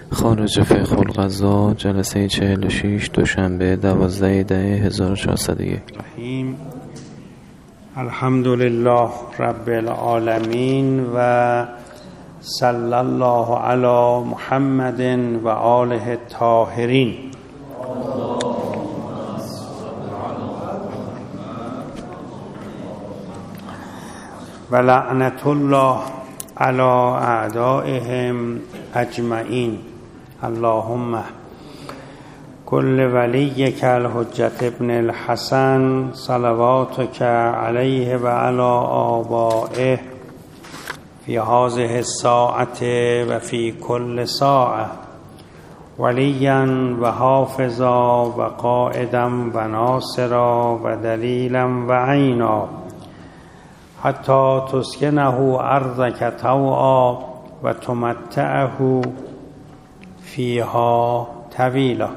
خارج فقه القضا، جلسه 46، دوشنبه 12/10/1401. الحمدلله رب العالمین و صلی الله علی محمد و آله الطاهرین. و لعنت الله علی اعدائهم اجمعین. اللهم کل ولیک الحجة ابن الحسن صلواتک علیه و علی آبائه فی هذه الساعة و فی کل ساعة ولیا و حافظا و قائدا و ناصرا و دلیلا و عینا حتی تسکنه ارضک طوعا و تمتعه فیها طویلا.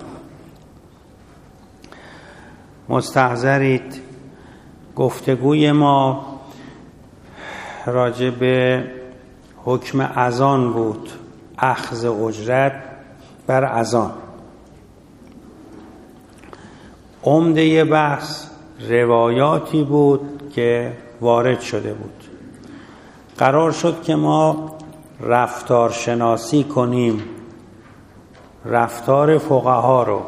مستحضرید، گفتگوی ما راجع به حکم اذان بود، اخذ اجرت بر اذان. عمده بحث روایاتی بود که وارد شده بود. قرار شد که ما رفتار شناسی کنیم، رفتار فقها رو.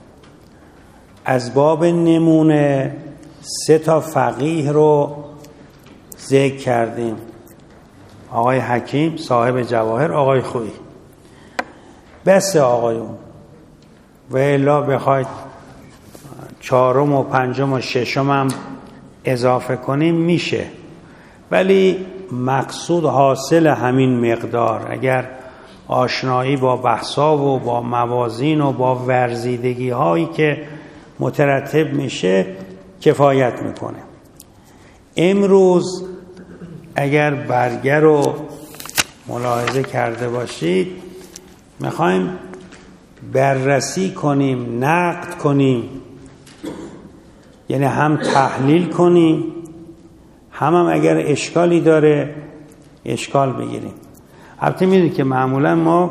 از باب نمونه 3 فقیه رو ذکر کردیم: آقای حکیم صاحب جواهر، آقای خویی. بس آقایون، و الا بخواید 4م و 5م و 6م هم اضافه کنیم میشه، ولی مقصود حاصل همین مقدار. اگر آشنایی با بحثا و با موازین و با ورزیدگی هایی که مترتب میشه کفایت میکنه. امروز اگر برگه رو ملاحظه کرده باشید، میخوایم بررسی کنیم، نقد کنیم، یعنی هم تحلیل کنیم، هم اگر اشکالی داره اشکال بگیریم. البته میدونید که معمولا ما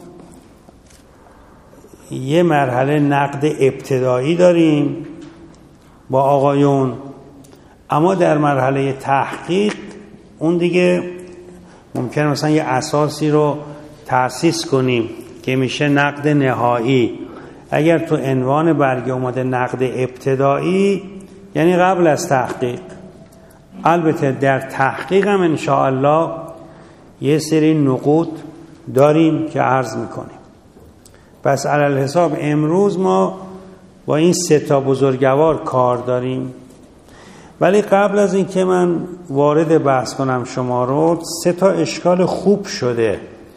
یه مرحله نقد ابتدایی داریم با آقایون، اما در مرحله تحقیق اون دیگه ممکنه مثلا یه اساسی رو تأسیس کنیم که میشه نقد نهایی. اگر تو عنوان برگه اومده نقد ابتدایی، یعنی قبل از تحقیق. البته در تحقیق هم انشاءالله یه سری نقود داریم که عرض میکنیم. پس علی الحساب امروز ما با این 3 بزرگوار کار داریم. ولی قبل از این که من وارد بحث کنم شما رو، 3 اشکال خوب شده.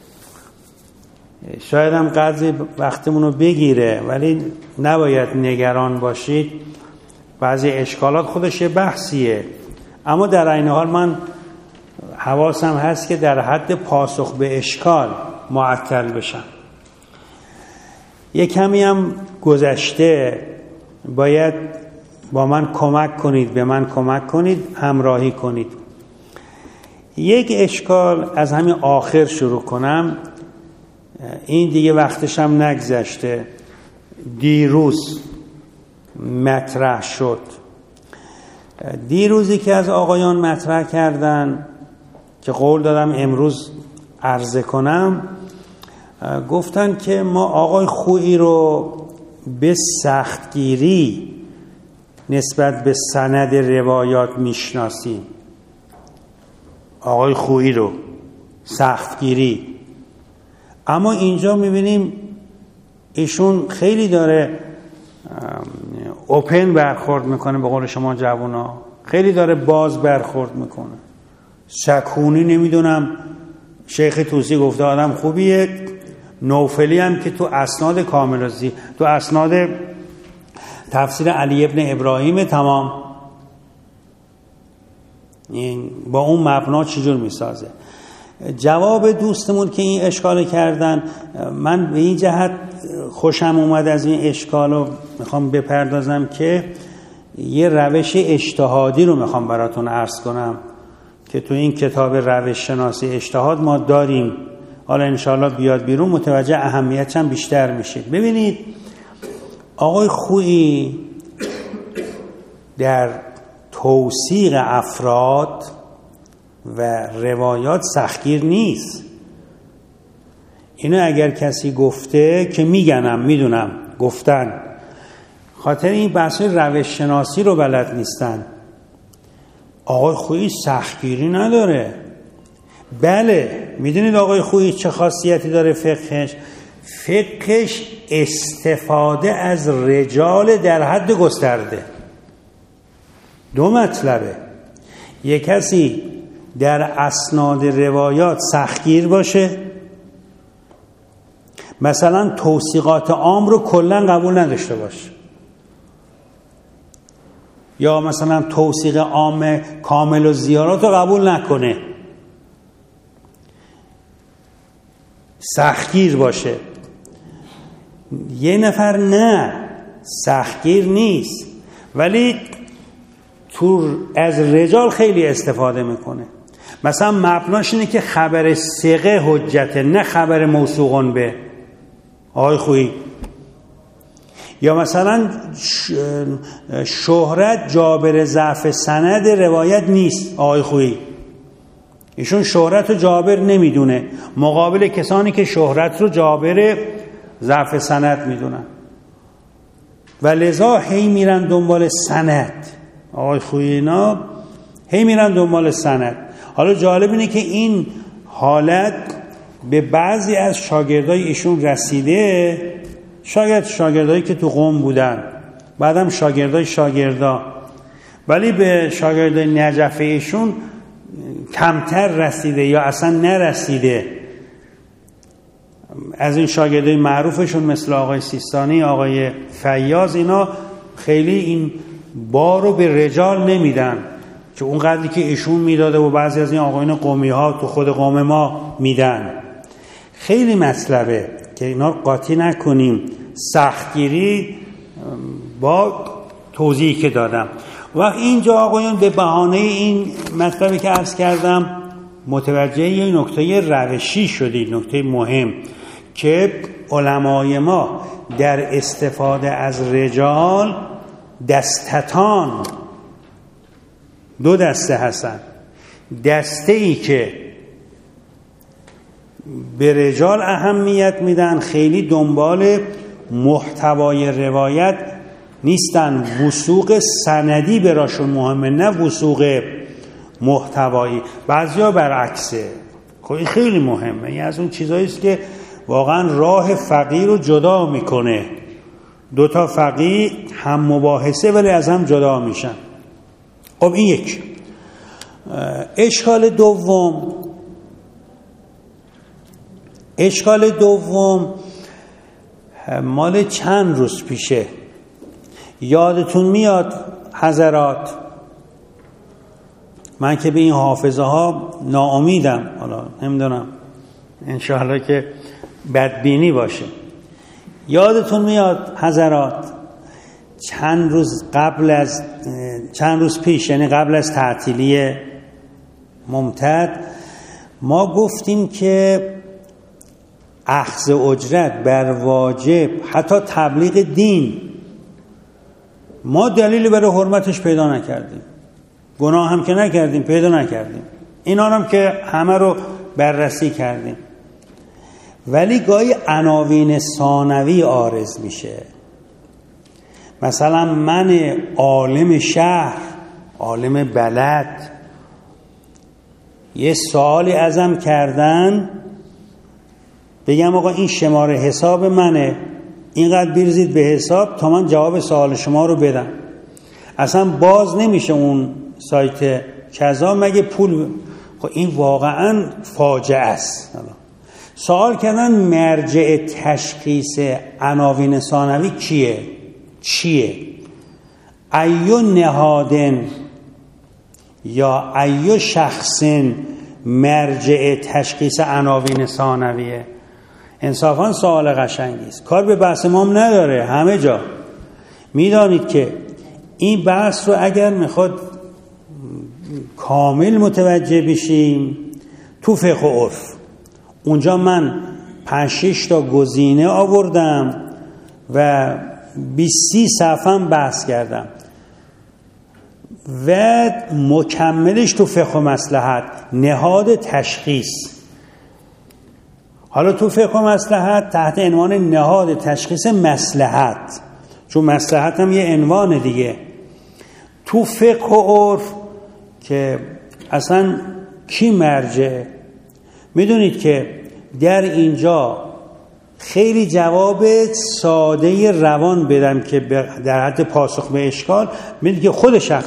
شاید هم قدری وقتمون رو بگیره، ولی نباید نگران باشید. بعضی اشکالات خودش یه بحثیه، اما در عین حال من حواسم هست که در حد پاسخ به اشکال معطل بشم. یه کمی هم گذشته، باید با من کمک کنید، به من کمک کنید، همراهی کنید. یک اشکال از همین آخر شروع کنم، این دیگه وقتش هم نگذشته، دیروز مطرح شد. دیروزی که از آقایان مطرح کردن که قول دادم امروز عرضه کنم، گفتن که ما آقای خویی رو به سختگیری نسبت به سند روایات میشناسیم. آقای خویی رو سختگیری. اما اینجا میبینیم ایشون خیلی داره اوپن برخورد میکنه، به قول شما جوونا خیلی داره باز برخورد میکنه. سکونی نمیدونم شیخ طوسی گفته آدم خوبیه، نوفلی هم که تو اسناد کامرازی، تو اسناد تفسیر علی ابن ابراهیم تمام، این با اون مبنا چجور میسازه. جواب دوستمون که این اشکال کردن، من به این جهت خوشم اومد از این اشکال رو میخوام بپردازم که یه روش اجتهادی رو میخوام براتون عرض کنم که تو این کتاب روش شناسی اجتهاد ما داریم. حالا انشاءالله بیاد بیرون متوجه اهمیتش هم بیشتر میشید. ببینید آقای خویی در توثیق افراد و روایات سختگیر نیست. اینو اگر کسی گفته که میدونم گفتن، خاطر این بحث روش شناسی رو بلد نیستن. آقای خویی سختگیری نداره. بله میدونید آقای خویی چه خاصیتی داره فقهش استفاده از رجال در حد گسترده. دو مطلبه، یک کسی در اسناد روایات سختگیر باشه، مثلا توثیقات عام رو کلا قبول نداشته باشه، یا مثلا توثیق عام کامل و زیارات رو قبول نکنه، سختگیر باشه. یه نفر نه سختگیر نیست ولی از رجال خیلی استفاده میکنه. مثلا مبناش اینه که خبر ثقه حجته نه خبر موثوقون به. آقای خویی یا مثلا شهرت جابر ضعف سند روایت نیست. آقای خویی ایشون شهرت رو جابر نمیدونه مقابل کسانی که شهرت رو جابر ضعف سند میدونن و لذا هی میرن دنبال سند. آقای خویی اینا هی میرن دنبال سند. حالا جالب اینه که این حالت به بعضی از شاگردای ایشون رسیده، شاگردایی که تو قم بودن، بعدم شاگردا، ولی به شاگردای نجف ایشون کمتر رسیده یا اصلا نرسیده. از این شاگردای معروفشون مثل آقای سیستانی، آقای فیاض، اینا خیلی این بار رو به رجال نمیدن که اون قدری که ایشون میداده و بعضی از این آقایون قومی ها تو خود قوم ما میدن. خیلی مطلبه که اینا قاطی نکنیم. سختگیری با توضیحی که دادم. وقت اینجا آقایون به بهانه این مطلبی که عرض کردم متوجه یه نکته روشی شدید، نکته مهم که علمای ما در استفاده از رجال دستتان، دو دسته هستن. دسته ای که به رجال اهمیت میدن، خیلی دنبال محتوای روایت نیستن، وثوق سندی براشون مهمه نه وثوق محتوایی. بعضیا برعکسه. خب این خیلی مهمه. این از اون چیزایی است که واقعا راه فقیه رو جدا میکنه. دوتا فقیه هم مباحثه ولی از هم جدا میشن. خب این یک. اشکال دوم مال چند روز پیشه. یادتون میاد حضرات، من که به این حافظه ها ناامیدم، حالا نمیدونم انشاءالله که بدبینی باشه. یادتون میاد حضرات چند روز پیش، یعنی قبل از تعطیلی ممتد، ما گفتیم که اخذ اجرت بر واجب، حتی تبلیغ دین، ما دلیلی برای حرمتش پیدا نکردیم. گناه هم که نکردیم، پیدا نکردیم. اینا هم که همه رو بررسی کردیم. ولی گاهی عناوین ثانوی عارض میشه. مثلا من عالم شهر، عالم بلد، یه سوالی ازم کردن، بگم آقا این شماره حساب منه، اینقدر بریزید به حساب تا من جواب سوال شما رو بدم. اصلا باز نمیشه اون سایت کذا مگه پول. خب این واقعا فاجعه است. سوال کردن مرجع تشخیص عناوین ثانوی چیه؟ ایو نهادن یا ایو شخصن مرجع تشخیص عناوین ثانویه؟ انصافا سوال قشنگی است. کار به بحث ما هم نداره. همه جا میدانید که این بحث رو اگر میخواد کامل متوجه بشیم تو فقه و عرف، اونجا من 5-6 تا گزینه آوردم و 20-30 صفحه بحث کردم و مکملش تو فقه و مصلحت، نهاد تشخیص. حالا تو فقه و مصلحت تحت عنوان نهاد تشخیص مصلحت، چون مصلحت هم یه عنوان دیگه. تو فقه و عرف که اصلا کی مرجعه؟ میدونید که در اینجا خیلی جواب ساده روان بدم که در حد پاسخ به اشکال، میدونید که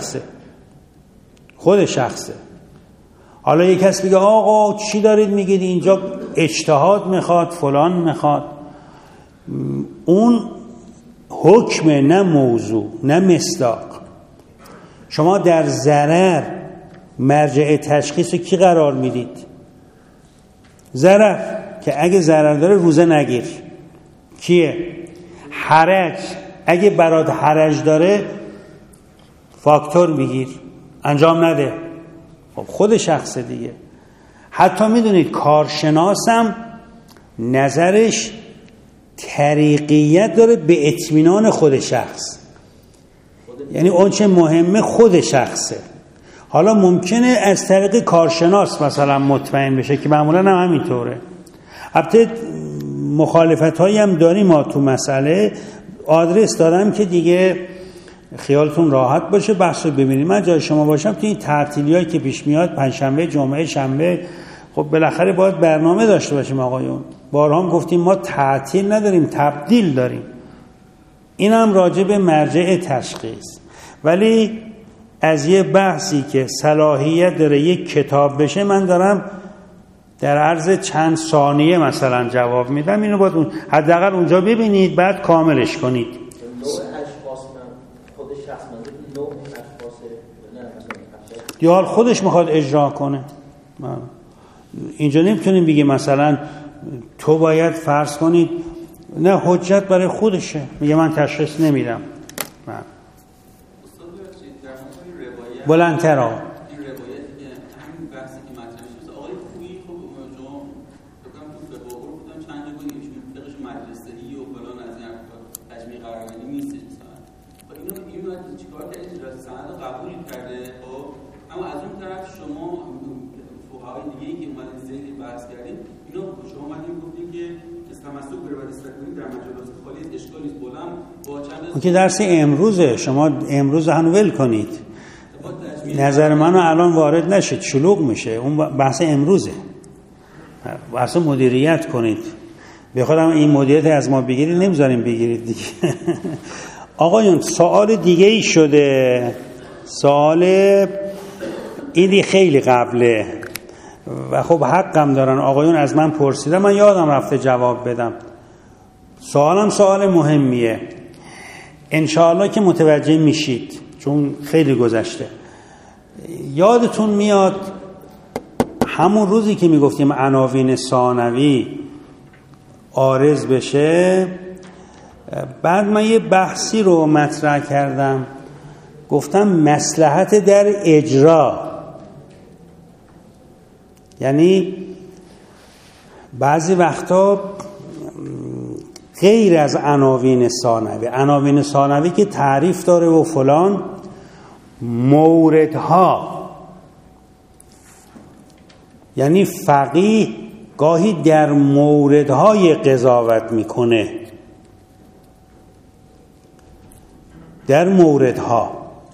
خود شخصه. حالا یک کس بگه آقا چی دارید میگید اینجا اجتهاد میخواد فلان میخواد، اون حکم نه موضوع نه مصداق. شما در ضرر مرجع تشخیص کی قرار میدید؟ ضرر، که اگه ضرر داره روزه نگیر. کیه؟ حرج، اگه برات حرج داره فاکتور بگیر، انجام نده. خب خود شخص دیگه. حتی میدونید کارشناسم نظرش طریقیت داره به اطمینان خود شخص، یعنی اون چه مهمه خود شخصه. حالا ممکنه از طریق کارشناس مثلا مطمئن بشه که معمولا هم همینطوره. البته مخالفت هایی هم داریم ما تو مسئله. آدرس دادم که دیگه خیالتون راحت باشه، بحث رو ببینید. من جای شما باشم تو این تعطیلی هایی که پیش میاد، پنجشنبه، جمعه، شنبه، خب بالاخره باید برنامه داشته باشیم آقایون. بارها هم گفتیم ما تعطیل نداریم، تبدیل داریم. این هم راجع به مرجع تشخیص. ولی از یه بحثی که صلاحیت داره یک کتاب بشه، من دارم در عرض چند ثانیه مثلا جواب میدم. اینو باید حداقل اونجا ببینید، بعد کاملش کنید. یا خودش میخواد اجرا کنه. اینجا نمیتونیم بگیم مثلا تو باید فرض کنید، نه، حجت برای خودشه، میگه من تشخیص نمیدم. بلندتر آقا. این روایتی که همین بحثی که مطرح شده، آقای خویی خب شما فکر کنم تو فقه بودن چند جا گفتن ایشون فقهش مدرسه‌ای و فلان از این تجمیع قرارگیری نیستش مثلا. و اینو چیکار کرد؟ اجرا سند قبول کرده. خب اما از اون طرف شما فقهای دیگه‌ای که اومدن زیر بحث کردین، اینو شما اومدین گفتین که تمسک به روایت استقلالی در مجالات خالی از اشکال نیست. بولم با چند اون که درس امروزه، شما امروز هنو ول کنید. نظر منو الان وارد نشید، شلوغ میشه. اون بحث امروزه، بحث مدیریت کنید. به خودم این مدیریت از ما بگیرید، نمیذاریم بگیرید دیگه. آقایون سوال دیگه ای شده، سوال اینی خیلی قبله و خب حقم دارن آقایون از من پرسیدن، من یادم رفته جواب بدم. سوالم سوال مهمیه، انشاءالله که متوجه میشید چون خیلی گذشته. یادتون میاد همون روزی که میگفتیم عناوین ثانوی عارض بشه، بعد من یه بحثی رو مطرح کردم، گفتم مصلحت در اجرا. یعنی بعضی وقتا غیر از عناوین ثانوی که تعریف داره و فلان، موردها، یعنی فقیه گاهی در موردهای قضاوت میکنه، در موردها.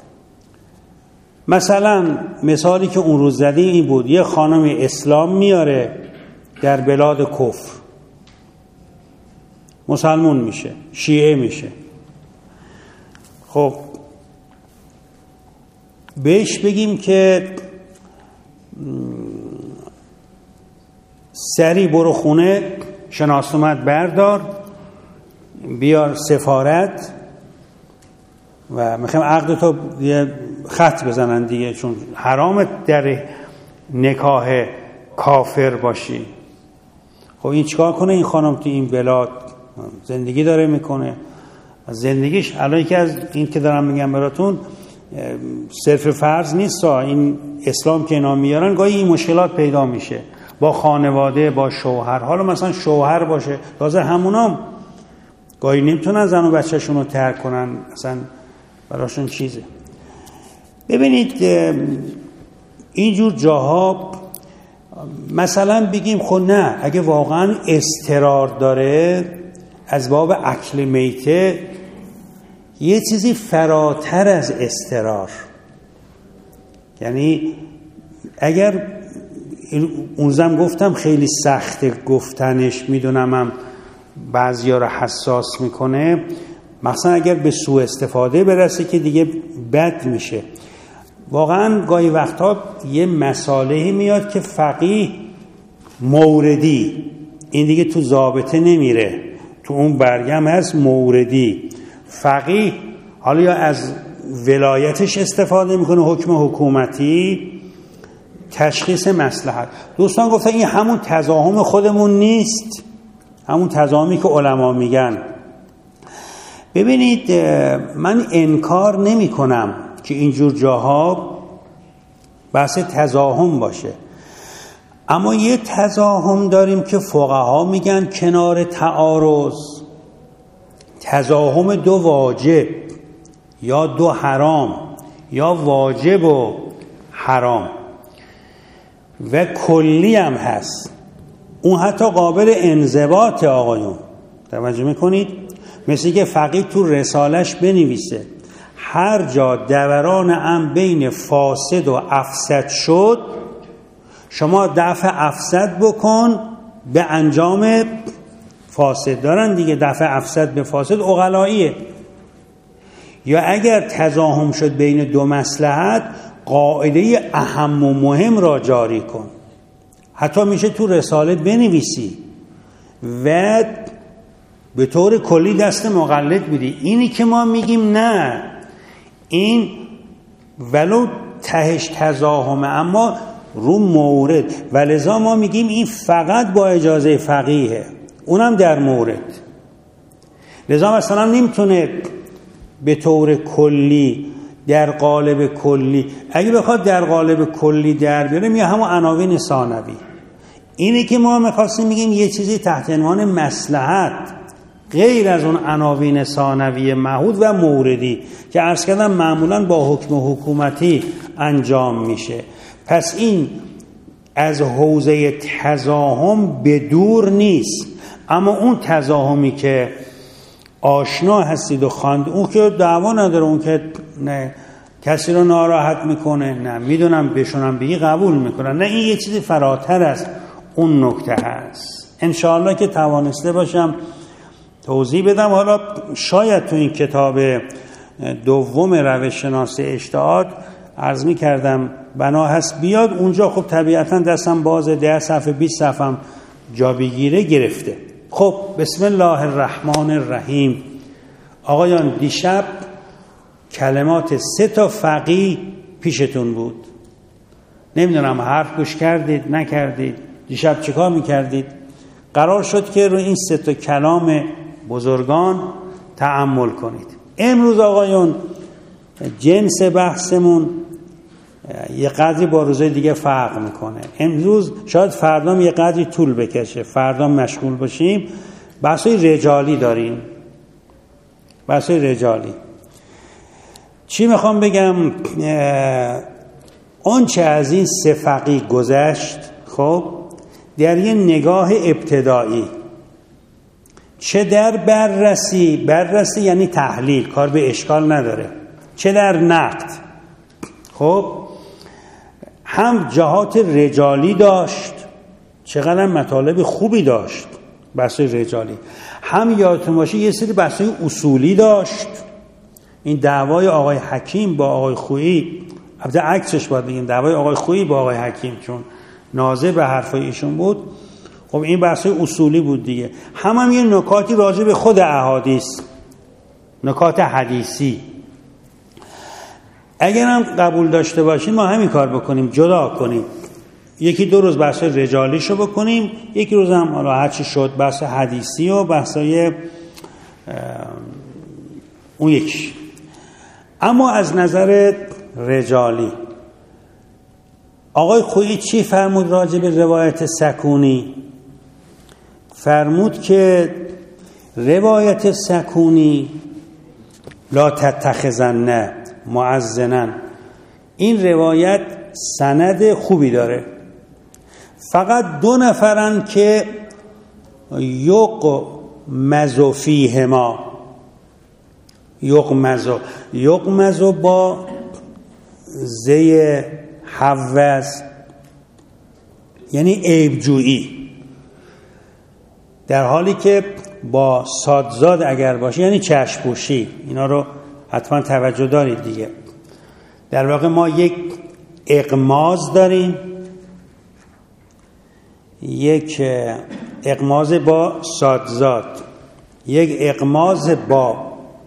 مثلا مثالی که اون روز زدیم این بود، یه خانم اسلام میاره در بلاد کفر، مسلمون میشه، شیعه میشه. خب بهش بگیم که سری برو خونه، شناسنامه‌ات بردار، بیار سفارت و میخوایم عقدتو یه خط بزنن دیگه، چون حرامه در نکاح کافر باشی. خب این چیکار کنه این خانم تو این بلاد؟ زندگی داره میکنه، از زندگیش الان که از این که دارم میگم براتون صرف فرض نیست، این اسلام که اینا میارن گاهی این مشکلات پیدا میشه. با خانواده، با شوهر. حالا مثلا شوهر باشه، تازه همونام گاهی نمیتونن زن و بچه‌شون رو ترک کنن، اصلا براشون چیزه. ببینید اینجور جاها مثلا بگیم خب نه، اگه واقعا اضطرار داره از باب اکل میته، یه چیزی فراتر از اضطرار، یعنی اگر اونزم گفتم خیلی سخته گفتنش، میدونم هم بعضیا رو حساس میکنه، مثلا اگر به سوء استفاده برسه که دیگه بد میشه. واقعا گاهی وقتا یه مسائلی میاد که فقیه موردی، این دیگه تو ضابطه نمیره، تو اون برگم هست موردی، فقیه حالا یا از ولایتش استفاده میکنه، حکم حکومتی، تشخیص مصلحت. دوستان گفتن این همون تزاحم خودمون نیست، همون تزاحمی که علما میگن. ببینید من انکار نمی کنم که اینجور جاها بحث تزاحم باشه، اما یه تزاحم داریم که فقها میگن کنار تعارض، تزاحم دو واجب یا دو حرام یا واجب و حرام و کلی هم هست، اون حتی قابل انضباط. آقایون توجه میکنید؟ مثل که فقیه تو رسالش بنویسه هر جا دوران امر بین فاسد و افسد شد، شما دفع افسد بکن به انجام فاسد. دارن دیگه دفع افسد به فاسد عقلاییه. یا اگر تزاحم شد بین دو مصلحت، قاعده اهم و مهم را جاری کن. حتی میشه تو رساله بنویسی و به طور کلی دست مقلد بدی. اینی که ما میگیم نه، این ولو تهش تزاحمه اما رو مورد، ولذا ما میگیم این فقط با اجازه فقیه، اونم در مورد. لذا مثلا نمیتونه به طور کلی در قالب کلی، اگه بخواد در قالب کلی در بیاره میگه همون عناوین ثانوی. اینه که ما میخواستیم میگیم یه چیزی تحت عنوان مصلحت غیر از اون عناوین ثانوی معهود و موردی که عرض کردم معمولا با حکم حکومتی انجام میشه. پس این از حوزه تزاحم به دور نیست، اما اون تزاحمی که آشنا هستید و خواند، اون که دعوا نداره، اون که نه کسی رو ناراحت میکنه، نه میدونم بهشونم بگی قبول میکنن، نه این یه چیزی فراتر از اون نکته هست. انشاءالله که توانسته باشم توضیح بدم. حالا شاید تو این کتاب دوم روش شناسی اجتهاد عرض می کردم بنا هست بیاد اونجا، خب طبیعتا دستم باز 10 صفحه 20 صفحه هم جا بگیره گرفته. خب بسم الله الرحمن الرحیم. آقایان دیشب کلمات 3 تا فقیه پیشتون بود، نمیدونم حرف گوش کردید نکردید، دیشب چیکار میکردید؟ قرار شد که روی این 3 تا کلام بزرگان تأمل کنید. امروز آقایون جنس بحثمون یه قدری با روزهای دیگه فرق میکنه. امروز شاید فردا یه قدری طول بکشه، فردا مشغول باشیم. بحثای رجالی داریم، بحثای رجالی. چی میخوام بگم؟ آنچه از این 3 فقیه گذشت، خب در یه نگاه ابتدایی، چه در بررسی یعنی تحلیل، کار به اشکال نداره، چه در نقد، خب هم جهات رجالی داشت، چقدر مطالب خوبی داشت بحث رجالی، هم یادتون باشه یه سری بحثای اصولی داشت. این دعوای آقای حکیم با آقای خویی، البته عکسش باید بگیم، دعوای آقای خویی با آقای حکیم چون ناظر به حرفای ایشون بود، خب این بحثای اصولی بود دیگه. هم یه نکاتی راجع به خود احادیث، نکات حدیثی. اگر هم قبول داشته باشیم ما همین کار بکنیم، جدا کنیم، 1-2 روز بحث رجالیشو بکنیم، 1 روز هم حالا هرچی شد بحث حدیثی و بحثای اون یکی. اما از نظر رجالی آقای خویی چی فرمود راجع به روایت سکونی؟ فرمود که روایت سکونی لا تتخذن معزنا، این روایت سند خوبی داره، فقط 2 نفرن که یغمز فیهما، یغمز با زی حوز یعنی عیبجویی، در حالی که با صادزاد اگر باشه یعنی چشم‌پوشی. اینا رو حتما توجه دارید دیگه. در واقع ما یک اغماز داریم، یک اغماز با صادزاد، یک اغماز با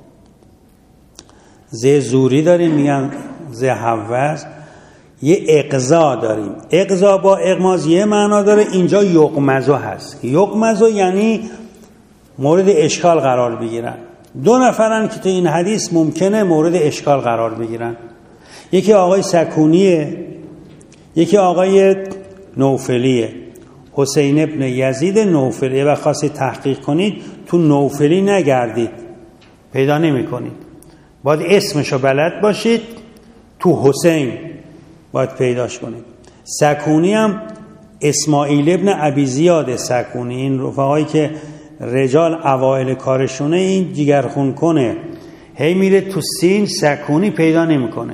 ز زوری داریم میگن ز حوز، یه اقضا داریم. اقضا با اغماز یه معنا داره، اینجا یغمزو هست. یغمزو یعنی مورد اشکال قرار بگیرن. 2 نفرن که تو این حدیث ممکنه مورد اشکال قرار بگیرن، یکی آقای سکونیه، یکی آقای نوفلیه، حسین ابن یزید نوفلی. و خواستید تحقیق کنید تو نوفلی نگردید، پیدا نمی کنید، باید اسمشو بلد باشید، تو حسین باید پیداش کنید. سکونی هم اسماعیل ابن ابی زیاد سکونی، این رفقایی که رجال اوائل کارشونه این جگرخون کنه، هی میره تو سین سکونی پیدا نمیکنه،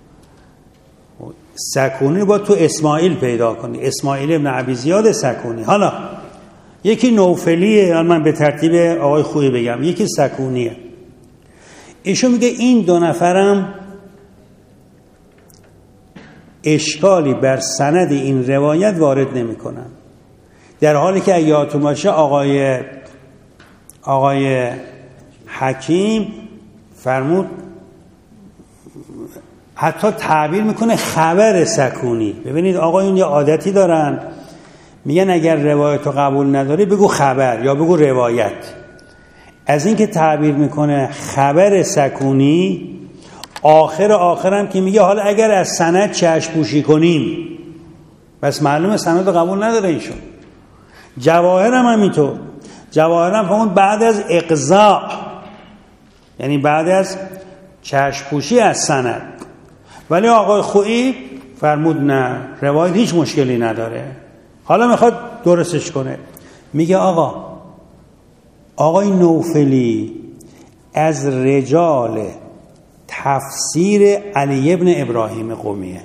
سکونی با تو اسماعیل پیدا کنی، اسماعیل ابن ابی زیاد سکونی. حالا یکی نوفلیه، من به ترتیب آقای خویی بگم، یکی سکونیه. ایشون میگه این 2 نفرم اشکالی بر سند این روایت وارد نمی کنن، در حالی که اگه یادتون باشه آقای حکیم فرمود حتی تعبیر میکنه خبر سکونی. ببینید آقایون یه عادتی دارن، میگن اگر روایت رو قبول نداری بگو خبر یا بگو روایت. از این که تعبیر میکنه خبر سکونی، آخرم که میگه حالا اگر از سند چشم پوشی کنیم، بس معلومه سند رو قبول نداره ایشون. جواهرم همینطور، جواهرم فهمون بعد از اقضاء، یعنی بعد از چشم پوشی از سند. ولی آقای خویی فرمود نه، روایت هیچ مشکلی نداره. حالا میخواد درستش کنه، میگه آقای نوفلی از رجال تفسیر علی ابن ابراهیم قمیه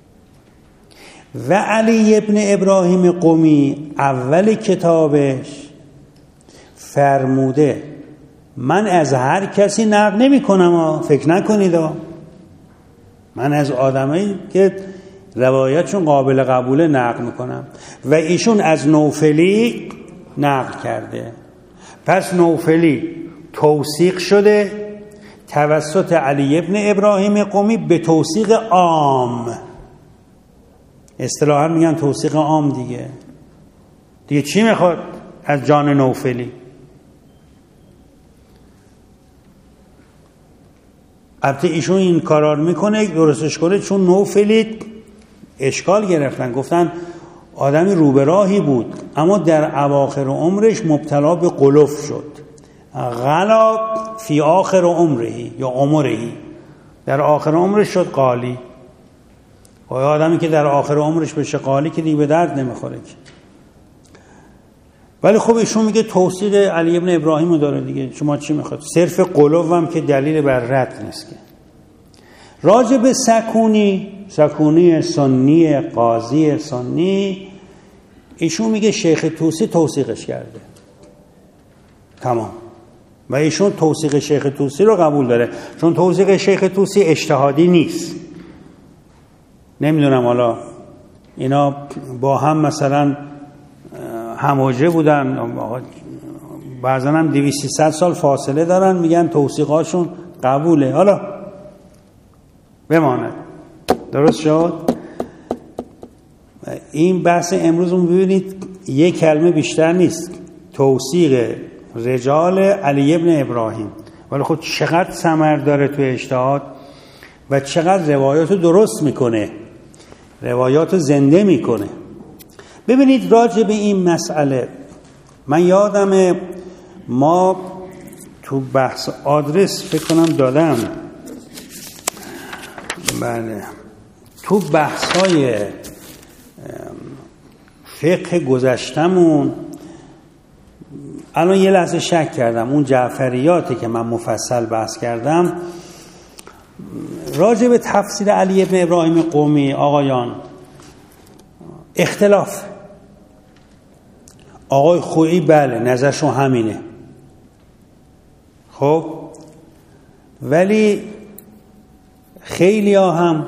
و علی ابن ابراهیم قمی اول کتابش فرموده من از هر کسی نقل نمی کنم، فکر نکنید، من از آدمایی که روایتشون قابل قبوله نقل میکنم. و ایشون از نوفلی نقل کرده، پس نوفلی توثیق شده توسط علی ابن ابراهیم قمی به توثیق عام. اصطلاحاً میگن توثیق عام دیگه چی میخواد از جان نوفلی؟ البته ایشون این کارا رو میکنه درستش کنه، چون نوفلی اشکال گرفتن، گفتن آدمی روبراهی بود اما در اواخر عمرش مبتلا به قلوف شد، غلا فی آخر عمرهی یا عمرهی، در آخر عمرش شد قالی. و آدمی که در آخر عمرش بشه قالی که دیگه به درد نمیخوره. ولی خب ایشون میگه توصیل علی ابن ابراهیم داره دیگه، شما چی میخواد؟ صرف قلوب هم که دلیل بر رد نیست. که راجع به سکونی سنی قاضی سنی، ایشون میگه شیخ طوسی توثیقش کرده، تمام. و ایشون توثیق شیخ طوسی رو قبول داره، چون توثیق شیخ طوسی اجتهادی نیست. نمیدونم حالا اینا با هم مثلا هموجه بودن، بعضا هم 200-300 سال فاصله دارن، میگن توثیقاشون قبوله. حالا بماند. درست شد؟ این بحث امروز ببینید یک کلمه بیشتر نیست، توثیق رجال علی ابن ابراهیم. ولی خب چقدر ثمر داره توی اجتهاد و چقدر روایاتو درست میکنه. روایات رو زنده میکنه. ببینید راجع به این مسئله من یادم ما تو بحث آدرس فکر کنم دادم، بله، تو بحث‌های فقه گذشتمون الان یه لحظه شک کردم اون جعفریاتی که من مفصل بحث کردم راجع به تفسیر علی ابن ابراهیم قمی آقایان اختلاف. آقای خویی بله نظرشون همینه، خب ولی خیلی ها هم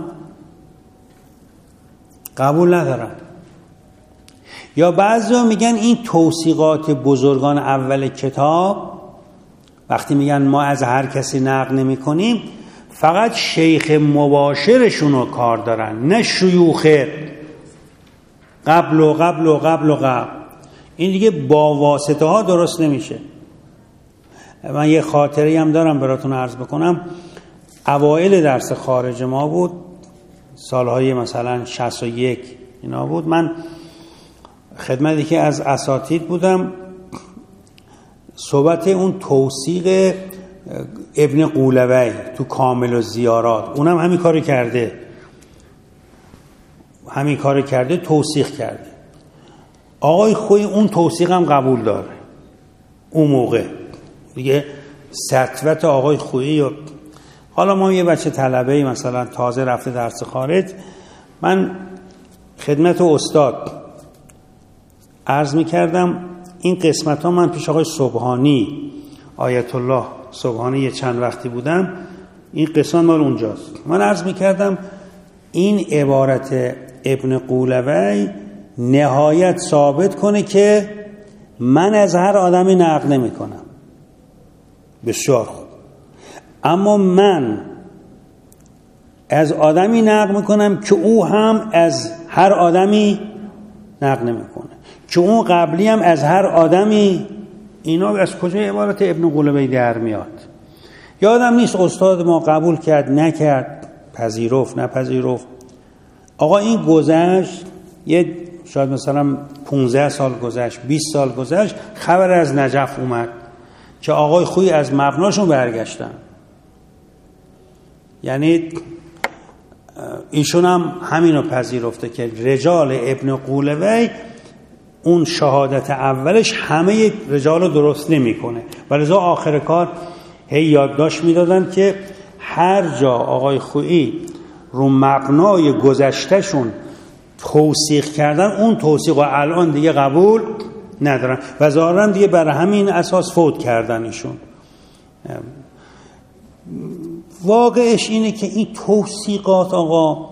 قبول ندارن، یا بعضی ها میگن این توثیقات بزرگان اول کتاب وقتی میگن ما از هر کسی نقل نمی کنیم فقط شیخ مباشرشون رو کار دارن، نه شیوخ قبل و قبل و قبل و قبل. این دیگه با واسطه ها درست نمیشه. من یه خاطری هم دارم براتون عرض بکنم. اوایل درس خارج ما بود، سالهای مثلا 61 اینا بود، من خدمتی که از اساتید بودم صحبت اون توثیق ابن قولوی تو کامل الزیارات، اونم همین کارو کرده توثیق کرده. آقای خویی اون توثیق هم قبول داره. اون موقع دیگه سطوت آقای خویی و حالا ما یه بچه طلبه‌ای مثلا تازه رفته درس خارج، من خدمت استاد عرض می‌کردم این قسمت ها من پیش آقای سبحانی آیت الله سبحانی یه چند وقتی بودم، این قسمت مال اونجاست. من عرض می‌کردم این عبارت ابن قولوی نهایت ثابت کنه که من از هر آدمی نقل نمی کنم. بسیار خوب، اما من از آدمی نقل میکنم که او هم از هر آدمی نقل نمیکنه، که اون قبلی هم از هر آدمی. اینا از کجا عبارت ابن قولوی در میاد؟ یادم نیست استاد ما قبول کرد نکرد، پذیرفت نپذیرفت. آقا این گذشت، یه شاید مثلا 15 سال گذشت، 20 سال گذشت، خبر از نجف اومد که آقای خویی از مبناشون برگشتن. یعنی ایشون هم همینو پذیرفته که رجال ابن قولوی اون شهادت اولش همه رجال رو درست نمیکنه، ولذا آخر کار هی یادداشت میدادن که هر جا آقای خویی رو مبنای گذشتهشون توثیق کردن اون توثیق و الان دیگه قبول ندارن و ظاهرا دیگه برای همین اساس فوت کردن ایشون. واقعش اینه که این توثیقات آقا،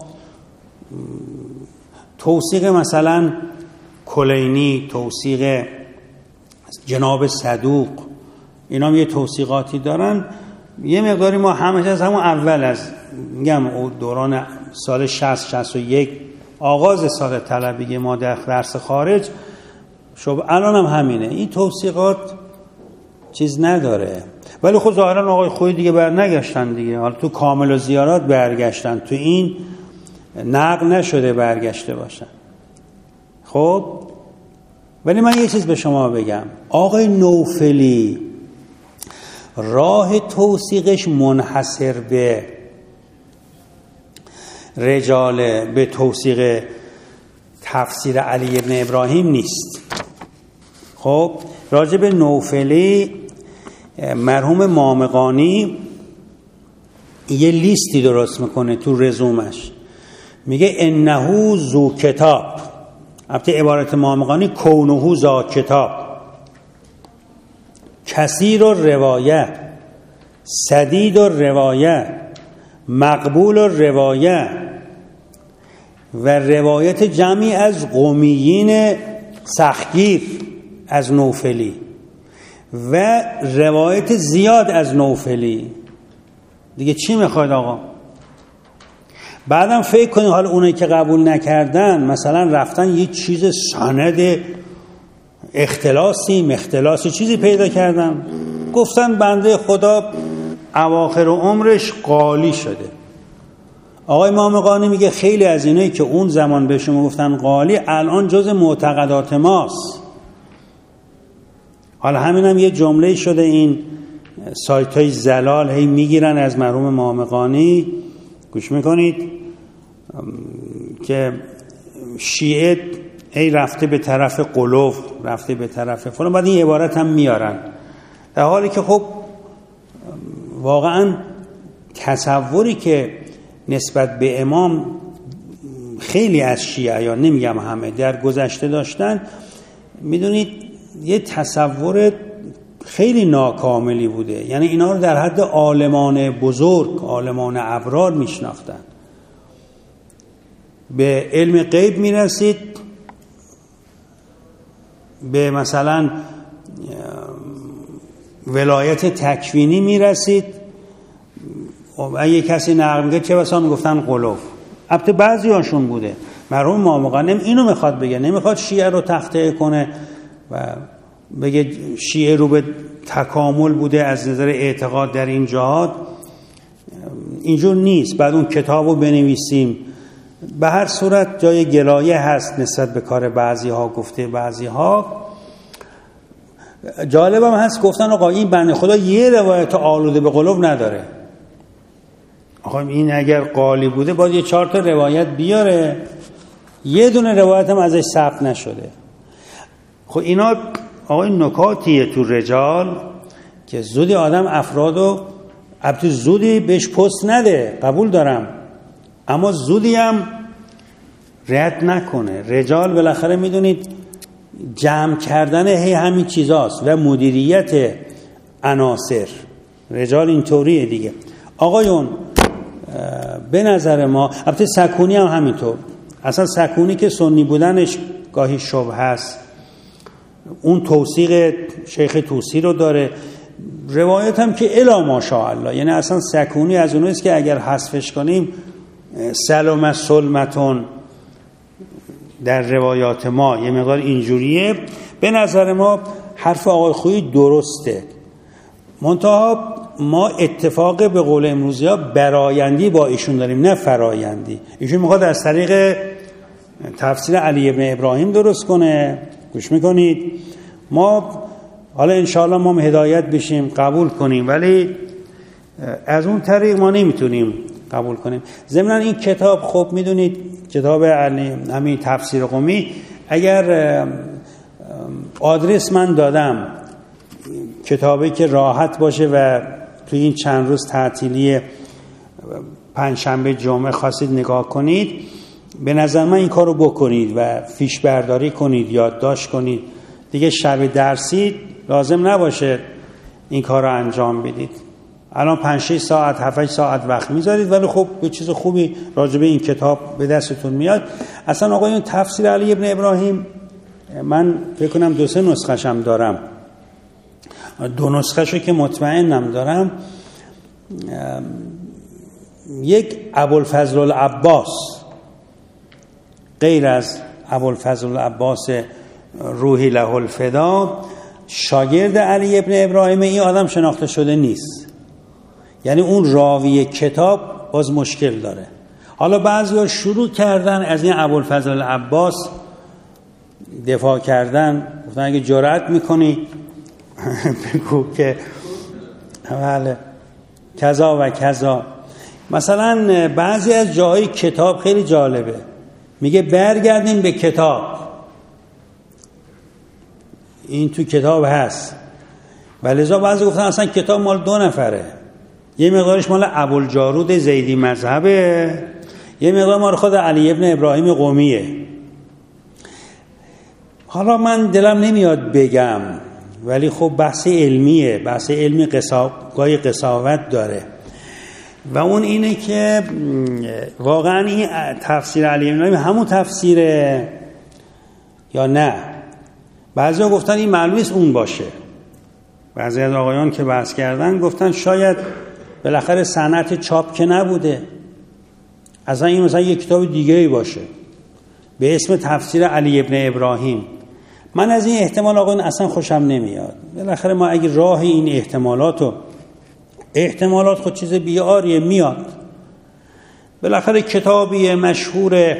توثیق مثلا کلینی، توثیق جناب صدوق، اینا هم یه توثیقاتی دارن. یه مقداری ما همش از همون اول از میگم دوران سال 60-61 آغاز سال طلبی ما در درس خارج شب الان هم همینه. این توثیقات چیز نداره، ولی خود ظاهرا آقای خویی دیگه برنگشتن دیگه. حالا تو کامل الزیارات برگشتن، تو این نقل نشده برگشته باشن. خب ولی من یه چیز به شما بگم، آقای نوفلی راه توثیقش منحصر به رجال، به توثیق تفسیر علی ابن ابراهیم نیست. خب راجع به نوفلی مرحوم مامقانی یه لیستی درست میکنه تو رزومش، میگه انه ذو کتاب. البته عبارت مامقانی کونه ذا کتاب، کثیر الروایه، سدید الروایه، مقبول الروایه و روایت جمعی از قومیین سختگیر از نوفلی و روایت زیاد از نوفلی. دیگه چی میخواید آقا؟ بعدم فکر کنید حالا اونایی که قبول نکردن مثلا رفتن یه چیز سند اختلاسی چیزی پیدا کردن، گفتن بنده خدا اواخر عمرش قالی شده. آقای امام قانی میگه خیلی از اینایی که اون زمان به شما گفتن قالی الان جز معتقدات ماست. حالا همین هم یه جمله شده، این سایت های زلال هی میگیرن از مرحوم امام قانی، گوش میکنید، که شیعه هی رفته به طرف قلوب، رفته به طرف فلان، بعد این عبارت هم میارن، در حالی که خب واقعا تصوری که نسبت به امام خیلی از شیعه، یا نمیگم همه، در گذشته داشتن، میدونید یه تصور خیلی ناکاملی بوده. یعنی اینا رو در حد عالمان بزرگ، عالمان ابرار میشناختن. به علم غیب میرسید، به مثلا ولایت تکوینی میرسید، اگه کسی نقل میگه چه بسا میگفتن قلوب. البته بعضی هاشون بوده. مرحوم امام قانی اینو میخواد بگه، نمیخواد شیعه رو تخطئه کنه و بگه شیعه رو به تکامل بوده از نظر اعتقاد در این جهات. اینجور نیست. بعد اون کتاب رو بنویسیم. به هر صورت جای گلایه هست نسبت به کار بعضی ها، گفته بعضی ها. جالبم هست گفتن آقا این بنده خدا یه روایت آلوده به قلوب نداره. آقا این اگر قالی بوده باید یه 4 تا روایت بیاره، یه دونه روایت هم ازش ثبت نشده. خب اینا آقا این نکاتیه تو رجال که زودی آدم افرادو، البته زودی بهش پست نده، قبول دارم، اما زودی هم رد نکنه. رجال بالاخره میدونید جمع کردن همین چیزاست و مدیریت عناصر. رجال اینطوریه دیگه. آقایون به نظر ما، البته سکونی هم همینطور، اصلا سکونی که سنی بودنش گاهی شبهه است، اون توثیق شیخ طوسی رو داره، روایت هم که الا ماشاءالله، یعنی اصلا سکونی از اونایست که اگر حذفش کنیم سلام سلمتون در روایات ما یه مقدار اینجوریه. به نظر ما حرف آقای خویی درسته، منتها ما اتفاق به قول امروزی ها برایندی با ایشون داریم، نه فرایندی. ایشون میخواد از طریق تفسیر علی ابن ابراهیم درست کنه، گوش میکنید، ما حالا انشاءالله ما هدایت بشیم قبول کنیم، ولی از اون طریق ما نمیتونیم قبول کنیم. ضمن این کتاب خب میدونید کتاب علی همین تفسیر قمی، اگر آدرس من دادم کتابی که راحت باشه و توی این چند روز تعطیلی پنجشنبه جمعه خواستید نگاه کنید، به نظر من این کارو بکنید و فیش برداری کنید، یادداشت کنید. دیگه شب درسی لازم نباشه این کار رو انجام بدید. الان 5-6 ساعت 7-8 ساعت وقت میذارید، ولی خب به چیز خوبی راجع به این کتاب به دستتون میاد. اصلا آقایون تفسیر علی ابن ابراهیم من فکر کنم 2-3 نسخه‌ش هم دارم، 2 نسخه‌شو که مطمئنم دارم. یک ابوالفضل العباس غیر از ابوالفضل العباس روحی له الفدا شاگرد علی ابن ابراهیم این آدم شناخته شده نیست. یعنی اون راوی کتاب باز مشکل داره. حالا بعضی‌ها شروع کردن از این ابوالفضل العباس دفاع کردن، گفتن اگه جرأت میکنی بگو که بله کذا و کذا. مثلا بعضی از جاهای کتاب خیلی جالبه، میگه برگردیم به کتاب، این تو کتاب هست. ولذا بعضی گفتن اصلا کتاب مال 2 نفره، یه مقدارش مال ابوالجارود زیدی مذهبه، یه مقدار مال خود علی ابن ابراهیم قمیه. حالا من دلم نمیاد بگم، ولی خب بحث علمیه، بحث علمی گاهی قساوت داره، و اون اینه که واقعا این تفسیر علی ابن ابراهیم همون تفسیره یا نه. بعضیا گفتن این معلوم نیست اون باشه، بعضی از آقایان که بحث کردن گفتن شاید بالاخره صنعت چاپ که نبوده، اصلا این مثلا یک کتاب دیگه‌ای باشه به اسم تفسیر علی ابن ابراهیم. من از این احتمال آقایان اصلا خوشم نمیاد. بالاخره ما اگه راه این احتمالات خود چیز بیاریه میاد، بالاخره کتابی مشهور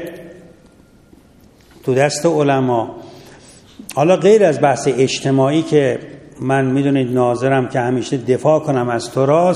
تو دست علما، حالا غیر از بحث اجتماعی که من میدونید ناظرم که همیشه دفاع کنم از تراث،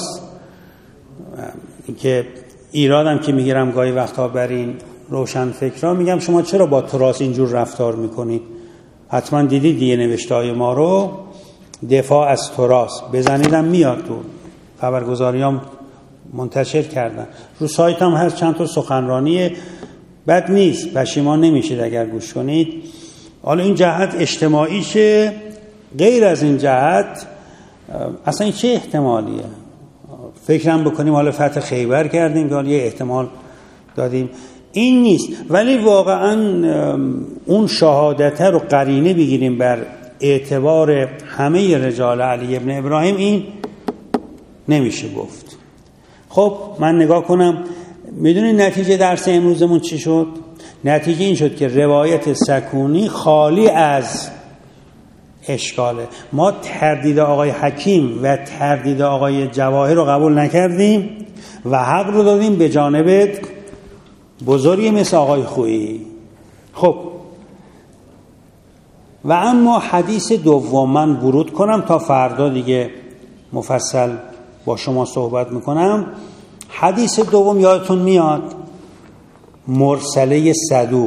که ایرادم که میگیرم گاهی وقتا بر این روشن فکرها، میگم شما چرا با تراث اینجور رفتار میکنید؟ حتما دیدید دیگه نوشته‌های ما رو، دفاع از تراث بزنیدم میاد تو خبرگزاریام منتشر کردن، رو سایت هم هست چند تا سخنرانی، بد نیست، پشیمان نمیشید اگر گوش کنید. حالا این جهت اجتماعیشه، غیر از این جهت اصلا چه احتمالیه؟ فکرم بکنیم حالا فتح خیبر کردیم که یه احتمال دادیم، این نیست. ولی واقعا اون شهادته رو قرینه بگیریم بر اعتبار همه رجال علی ابن ابراهیم، این نمیشه گفت. خب من نگاه کنم، میدونید نتیجه درس امروزمون چی شد؟ نتیجه این شد که روایت سکونی خالی از اشکاله. ما تردید آقای حکیم و تردید آقای جواهر رو قبول نکردیم و حق رو دادیم به جانب بزرگی مثل آقای خویی. خب و اما حدیث دوم من ورود کنم تا فردا دیگه مفصل با شما صحبت میکنم. حدیث دوم یادتون میاد مرسله صدوق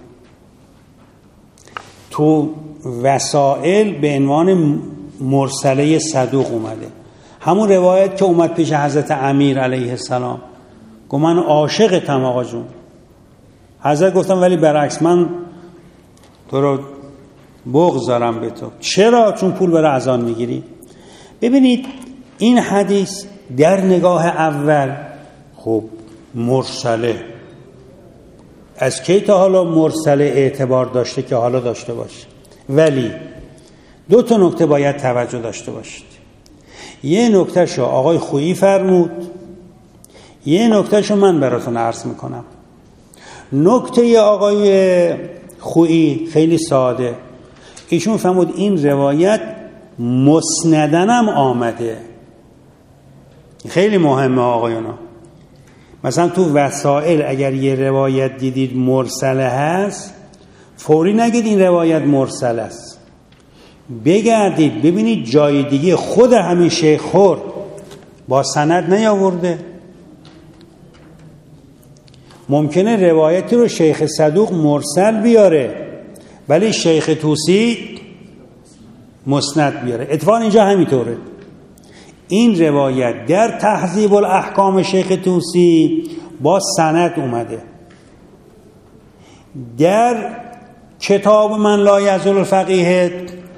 تو وسائل به عنوان مرسله صدوق اومده، همون روایت که اومد پیش حضرت امیر علیه السلام، گفت من عاشقتم آقا جون. حضرت گفتم ولی برعکس من تو رو بغض دارم به تو. چرا؟ چون پول برای اذان میگیری. ببینید این حدیث در نگاه اول خب مرسله، از کی تا حالا مرسله اعتبار داشته که حالا داشته باشه؟ ولی دو تا نکته باید توجه داشته باشید. یه نکته شو آقای خویی فرمود، یه نکته شو من براتون عرض میکنم. نکته آقای خویی خیلی ساده، ایشون فرمود این روایت مسندنم آمده. خیلی مهمه آقایانا. مثلا تو وسائل اگر یه روایت دیدید مرسله هست، فوری نگید این روایت مرسل است، بگردید ببینید جای دیگه خود همین شیخ خور با سند نیاورده. ممکنه روایتی رو شیخ صدوق مرسل بیاره ولی شیخ طوسی مسند بیاره. اتفاقا اینجا همینطوره. این روایت در تهذیب الاحکام شیخ طوسی با سند اومده، در کتاب من لا یزال الفقیه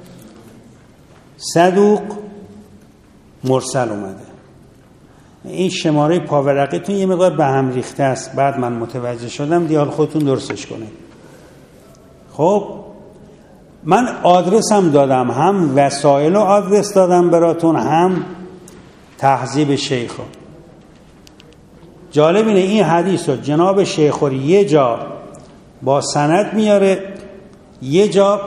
صدوق مرسل اومده. این شماره پاورقیتون یه مقدار به هم ریخته است، بعد من متوجه شدم، دیگه خودتون درستش کنید. خب من آدرسم دادم، هم وسایل رو آدرس دادم براتون، هم تهذیب شیخ. جالب اینه این حدیث رو جناب شیخوری یه جا با سند میاره، یه جا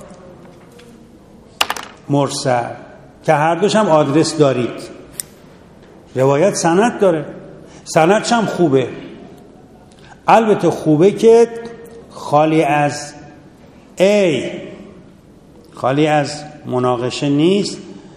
مرسل، که هر دوش هم آدرس دارید. روایت سند داره، سندش هم خوبه، البته خوبه که خالی از مناقشه نیست.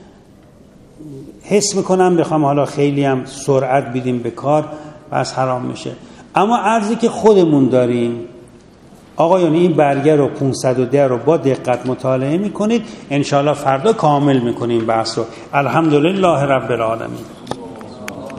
حس میکنم بخوام حالا خیلی هم سرعت بدیم به کار بس حرام میشه. اما عرضی که خودمون داریم آقایان، این برگه رو 510 رو با دقت مطالعه میکنید، انشاءالله فردا کامل میکنیم بحث رو. الحمدلله رب العالمین.